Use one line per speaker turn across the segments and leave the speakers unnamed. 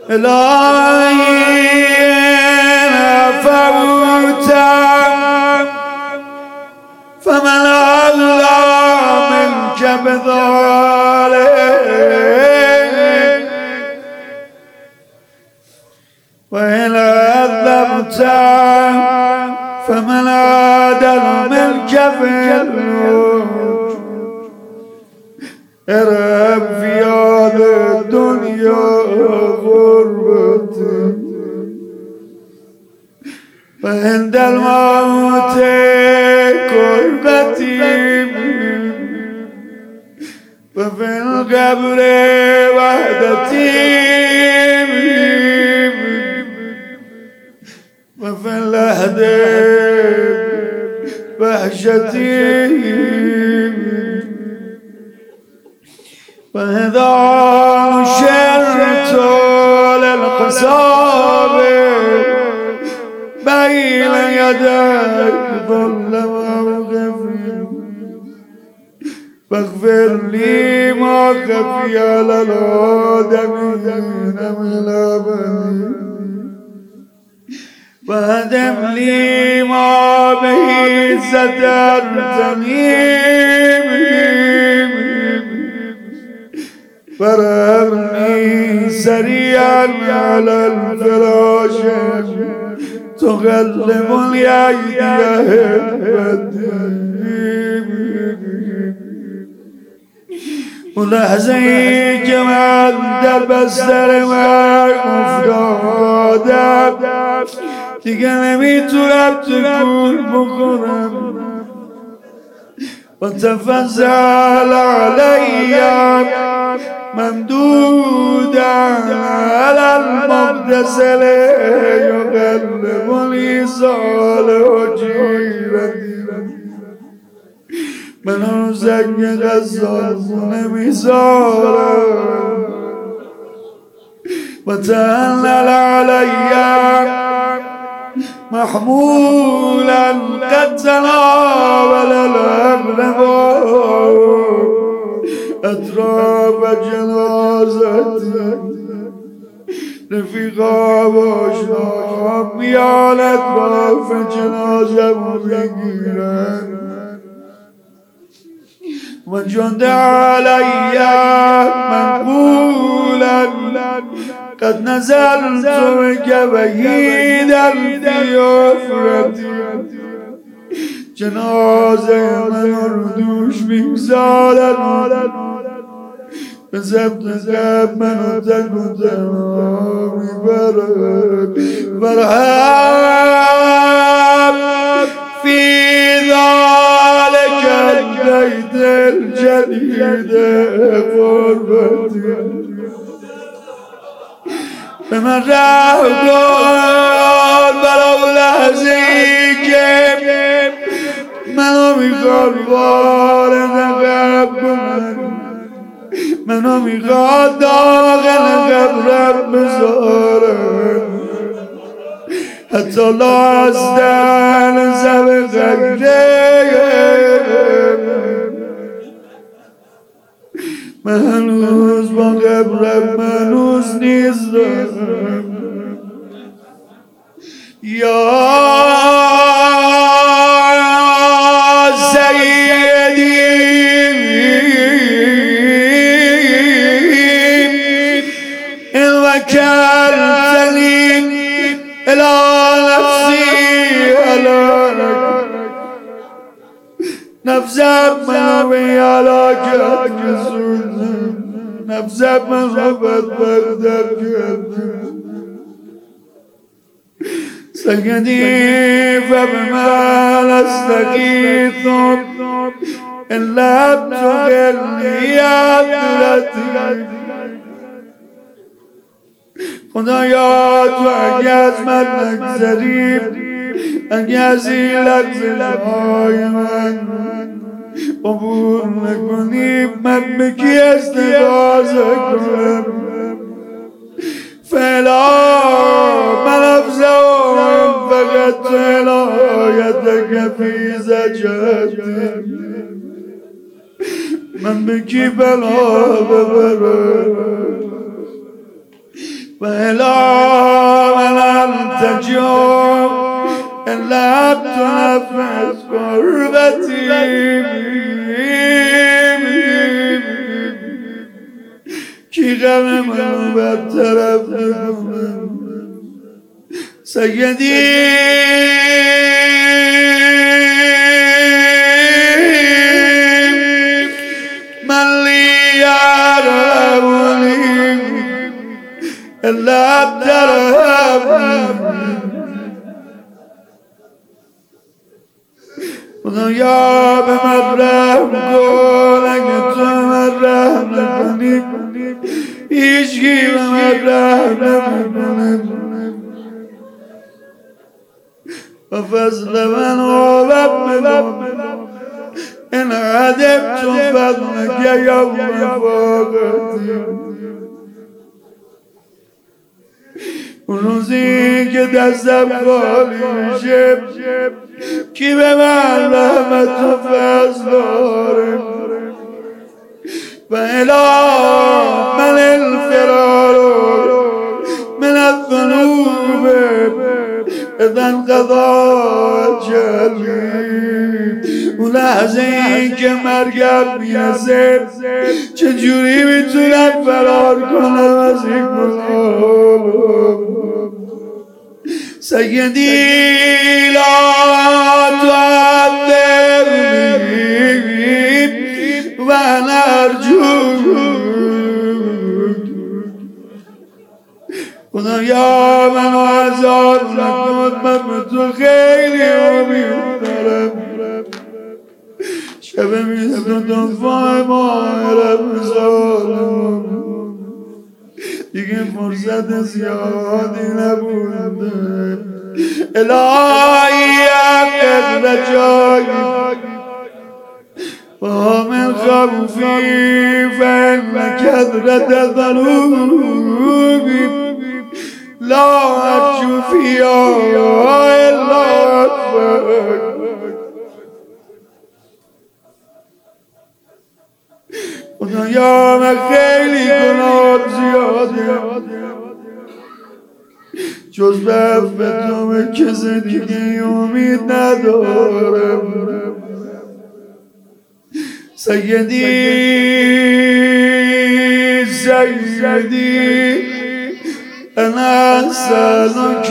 الهی فوتم فمن أعلم منك بذلك وإن عذبت فمن عدل منك في الوجود ارهب في هذه الدنيا غربتي وعند الموت كربتي وفي القبر وحدتي وفي اللحد وحشتي وإذا نشرت للحساب بين يديك ظل موقفي فاغفر لي ما خفي على الآدمين من الأبد وهدم لي ما به سترتني فرمني سريعا على الفراش تغلب الأيدي ولحظه‌ای که من در بستر مرگ افتادم دیگه نمیتونم تکون بکنم و تفضل علیم ممدودا على المغتسل يقلب الإيصال وجيرتي من زنگ غزال نمیذارم و تهلل علیم محمولا قد تناول الأغلب اطراف جنازتي رفیقا باشم میان اطراف جنازه بگیرن و جند علی منقولا قد نزلت بك بعيدا في حفرتي جنازه من رو دوش میگذارن به ضبط قلب منو تک و تنها میبرن مرحب فی ذلك البيت الجدید غربتی به من راه کن برای لحظه‌ای که منو میخواد وارد قبر کنن منو میخواد داخل قبرم بذارن حتی لاستن زب غیره من هنوز با قبرم هنوز نیستم یا سیدی این وکلتنی الى نفسی نفسم منو به علاقت کسوندم نفسم منو بدبختر کردم سجدي فبما نستغيث إن لم تغني عدلتي خدایا تو اگه از من نگذری اگه از این لحظه‌های من عبور نکنی من به کی استغاثه کنم فلا من افزعهم فقط عنایتک فی زجرتی من به کی بلا ببرم ولا من التجوم إلا تنفس قربتي کی غم منو برطرف نکنه سیدی من لی یارونی الا ترحم خدایا به من رحم کن اگه تو من رحم نکنی هیچکی به من رحم نمیکنه و فضل من عابد بدم ان عدبت فضلك یوم فاقتی اون روزی که دستم خالی میشه کی به من رحمت و فضل داره و الا من الفرار من الذنوب اذا انقضا اجلی اون لحظه این که مرگم میرسه چجوری میتونم فرار کنم از این گناه سیدی لا تعذبنی و نرجوک خدایا منو عذاب نکن من به تو خیلی امید دارم شب 22 ماه رمضان دیگه فرصت زیادی نبوده الهی حقق رجایی ومن خوفی فإن كثرة ذنوبي لا أرجو فيها إلا عفوك خدایا من خیلی گناه زیاده جز به عفو تو که زندگی امید ندارم سیدی انا اسألك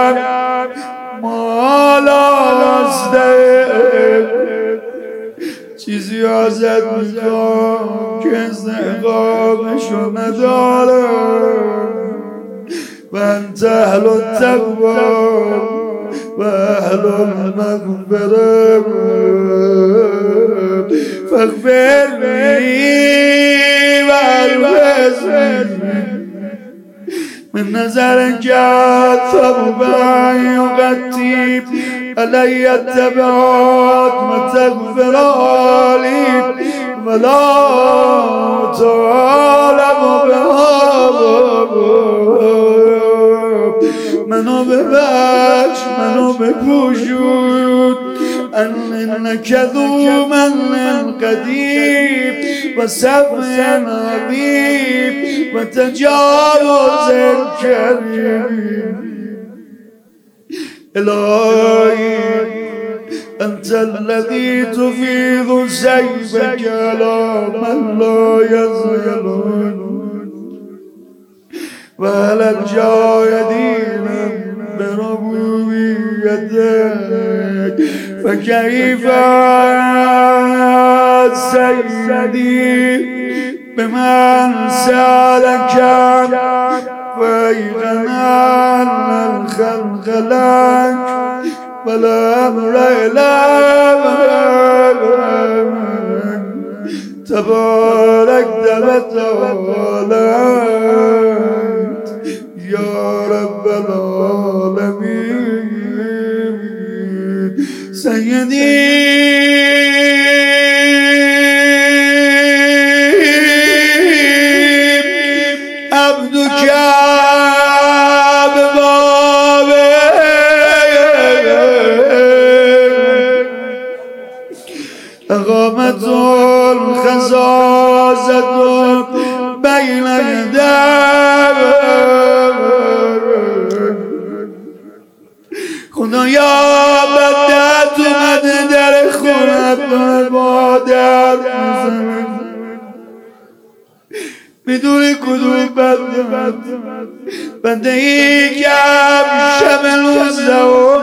ما لا استحق چیزی ازت میخوام که استحقاقشو ندارم و انت اهل التقوی و اهل المغفرة فاغفر لي والوزني من نظرك ثوبا يغطي علي التبعات وتغفر لي ولا تعلم منو ببخش منو بپوشود انك ذو من قدير وسفه عظيم وتجاوز كريم إلهي أنت الذي تفيض سيفك على من لا يزيلون وهل الجاهدين بربوبيتك فكيف سيدي بمن سالك فإذا الخلق لك ولا أمر إلا تباركت وتعاليت يا رب العالمين سيدي عبدك قامت الخزازة بين يديك خدایا بدت اومده در خونت با در میزنه، میدونی کدوم بنده ای که همشب 19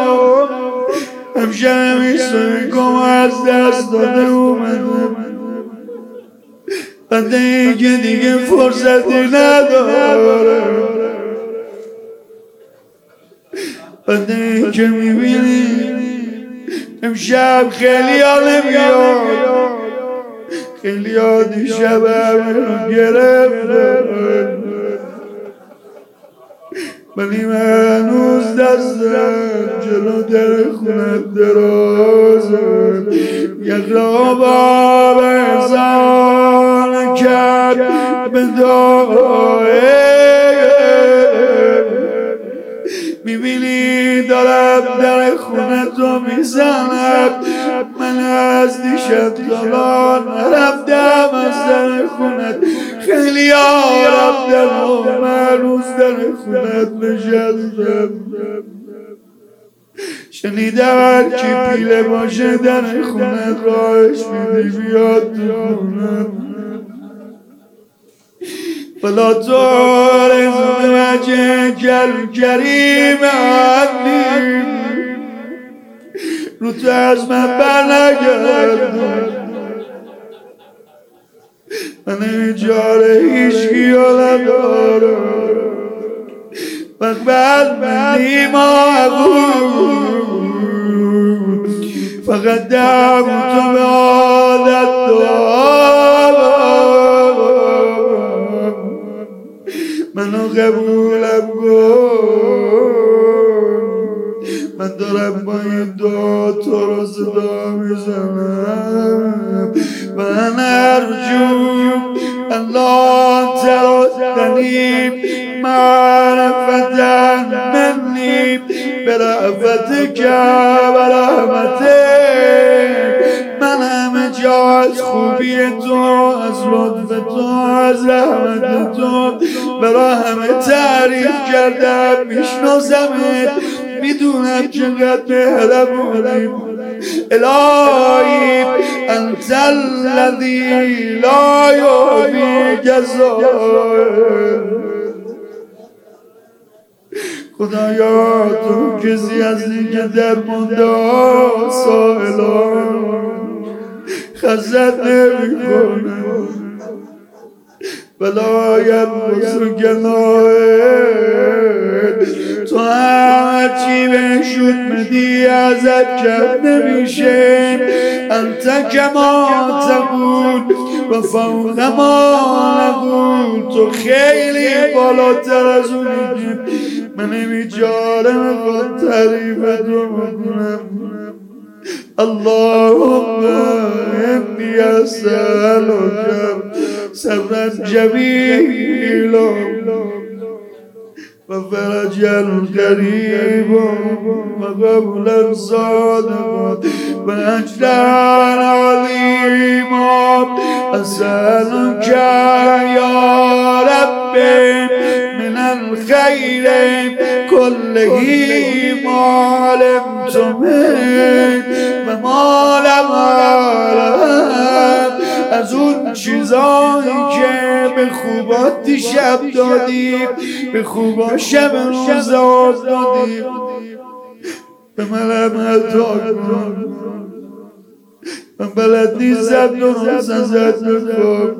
همشب 21 از دست داده اومده، بنده ای که دیگه فرصتی نداره، بنده ای که میبینی امشب خیلی ها نمیاد، خیلی ها دیشب همه گرفته، ولی من هنوز دستم جلو در خونت درازه، یک رابا به احسان کرد به دعایه، میبینی دارم در خونت رو میزنم، من از دیشب تا نرفتم از در خونت، خیلی ها رفتم و من هنوز در خونت نشستم، شنیدم هرکی پیله باشه در خونت راهش میدی بیاد تو خونت، فلا تعرض بوجهك الكريم عني، رو تو از من برنگردون، من اجاره هیچکی رو ندارم، فقبل منی معبود، فقط دعوت به عادت منو قبولم کن، من دارم با این دعا تو رو صدا میزنم، من ارجو الله تردنی معرفتا منی برأفتک و رحمتک، من همه جا از خوبی تو، از لطف تو، از رحمت تو برا همه تعریف کردم، میشناسمت، میدونم چقدر مهربونی، الهی انت الذی لا یحیی جزاء، خدایا تو کسی هستی که در درمانده سائلان خزت نمی کنه، ولا ینقص جناحت، تو هرچی بهشون میدی ازت کم نمیشه، انت کما تقول و فوق ما نقول، تو خیلی بالاتر از اونی، من نمیچارم خود تعریف تو بکنم، اللهم انی اسألک صبرا جمیلا و فرجا قریبا و قبولا صادقا و اجرا عظیما، اسألک یا رب من الخیر کله ما علمت منه و ما لم اعلم، از اون چیزایی که به خوبات دیشب دادیم، به خوبا شب روز آب دادیم، به منم عطا کن، من بلد نیستم درست ازت بکن،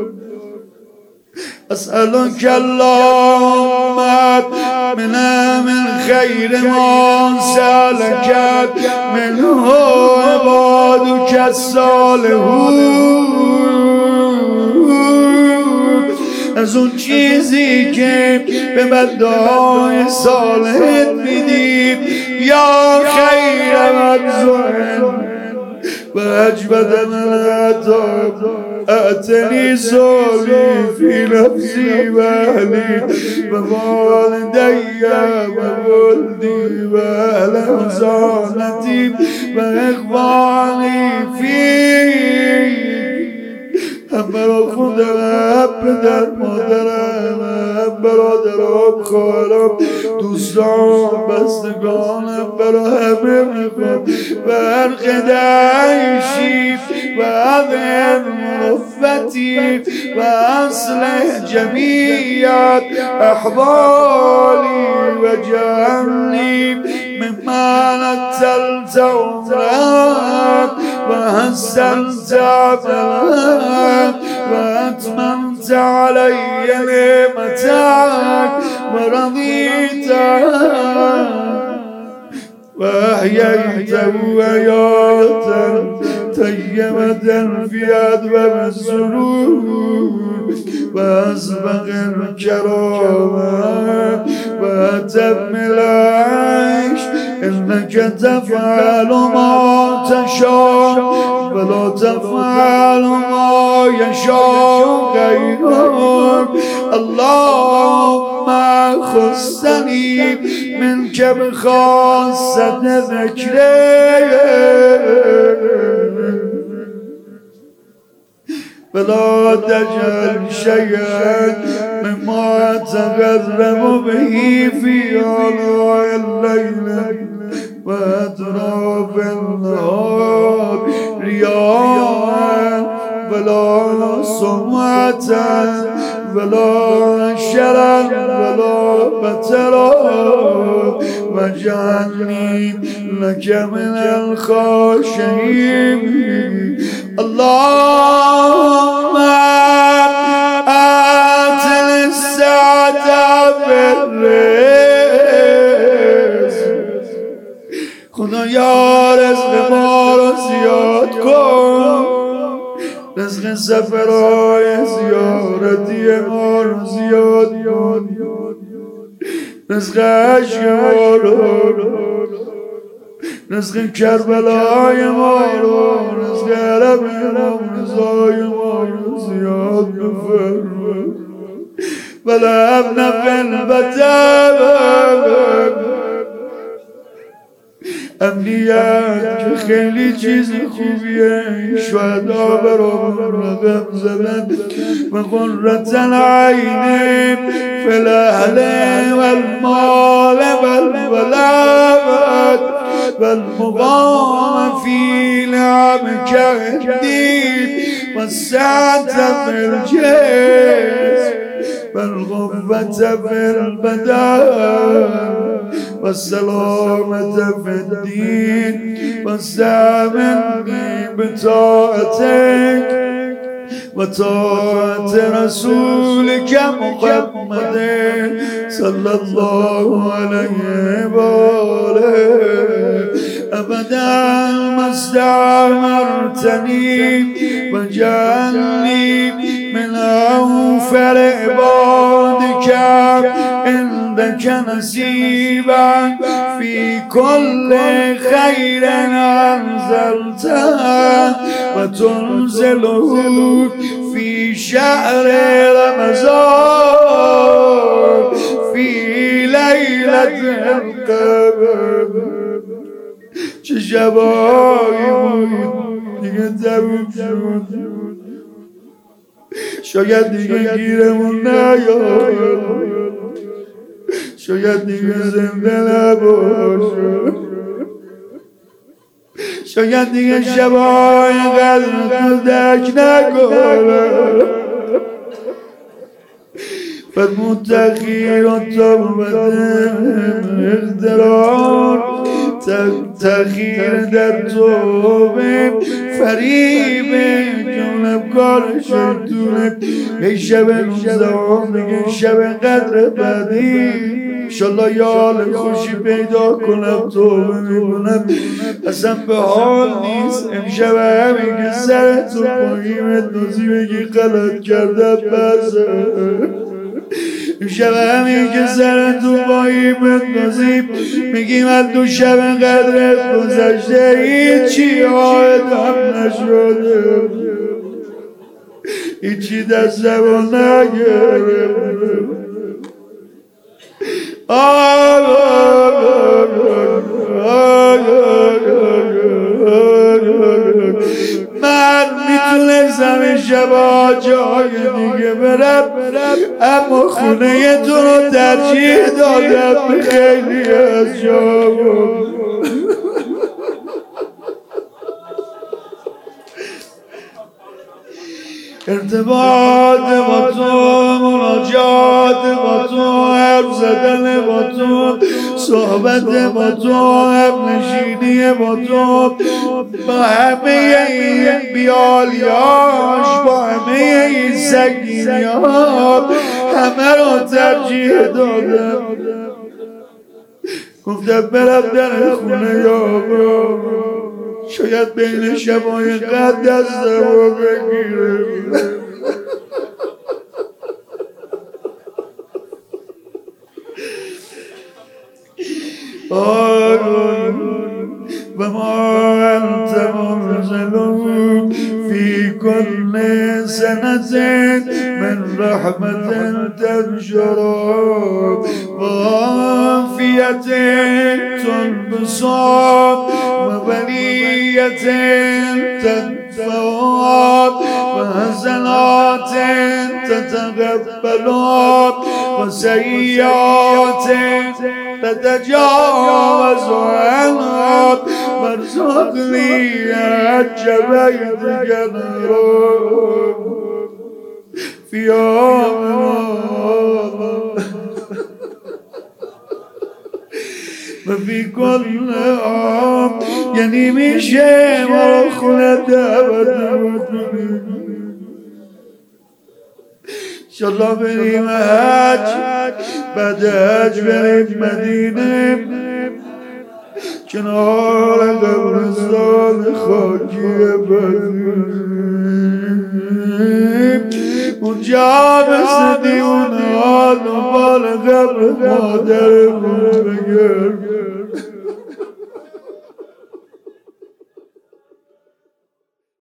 اسألك اللهم من خیر ما سألك منه عبادك الصالحون، از اون چیزی که به بنده‌های صالحت میدی، یا خیر منزل و اجود من عطا، اعتنی صالی فی نفسی و اهلی و والدی و ولدی و اهل زانتی و اخوانی فی هم برا خودم، هم پدر مادرم، هم برادرم، خالم، دوستان، بستگانم، برا همه میخوام برق دعیشی و عدن مرفتی و اصل جمیعت احوالی و جعلنی ممن اتلت عمرك وحسنت عملك واتممت علي نعمتك ورضيت وأحييته حياة طيبة في أدوم السرور وأسبغ الكرامة وأتم العيش إنك تفعل ما تشاء ولا تفعل ما يشاء غيرك اللهم خصني منك بخاصة ذكرك ولا تجعل شيئا مما تقرب به في آلاء الليل وأطراف النهار رياء ولا سمعة ولا شرا ولا بترا واجعلني لك من الخاشعين اللهم آتني السعادة في الرزق خدایا رزق ما رو زیاد کن رزق سفرهای زیارتی ما رو زیاد کن رزق عشق ما رو رزق کربلای ما رو رزق عرب امام رضای ما رو زیاد بفرما ولا ابن قلبتم امنیت که خیلی چیز خوبیه شهدا برامون رقم زدن و قرة العین فی الاهل والمال والولد والمقام فی لعبك الدین والسعة في الجسم والغفة في البدن والسلامة في الدين واستعملني بطاعتك وطاعة رسولك محمد صلى الله عليه وآله أبدا ما استعمرتني وجعلني من أوفر عبادك عندك نصيبا في كل خير أنزلته وتنزله في شهر رمضان في ليلة القدر چه شبایی بود دیگه تموم شد شاید دیگه گیرمون نیاد شاید دیگه زنده نباشد شاید دیگه شبای قدر درک نکنه فالمتخیر التوبة اخترار تخیر در توبه فریب جونبکار شیطونه ای شب 19 میگه شب قدر بعدی انشالله یا حال خوشی پیدا کنم توبه میکنم اصلا به حال نیست امشب همین که سر تو پاییمت نازی بگی غلط کرده بزه امشب همین که سر تو پاییمت نازی میگی من تو شب قدرت گذشته هیچی آدم نشده هیچی دستمو نگرفت من میتونستم این شبا برم، اما خونه تو رو ترجیح دادم به خیلی از جاها. ارتباط با تو، مناجات با تو، حرف زدن با تو، صحبت با تو، هم نشینی با تو، با همه این بیالیاش، با همه این سنگینیات همه رو ترجیح دادم. گفتم برم در خونه یابا، شاید بین شبای قد دستم رو بگیره. و ما انت منزل فی کل سنة من رحمة تنشر و عافیت تلبسا و بلیت تدفع و حسنات تتقبل و سیئات تتجاوز عنها وارزقني عجبيتك نور في يوم وفي كل عام، یعنی میشه ما خونه دعوت بکنیم انشالله بریم حج، بعد حج بریم مدینه کنار قبرستان خاکی بدیم، اونجا مثل دیوانه ها دنبال قبر مادرمون بگردیم.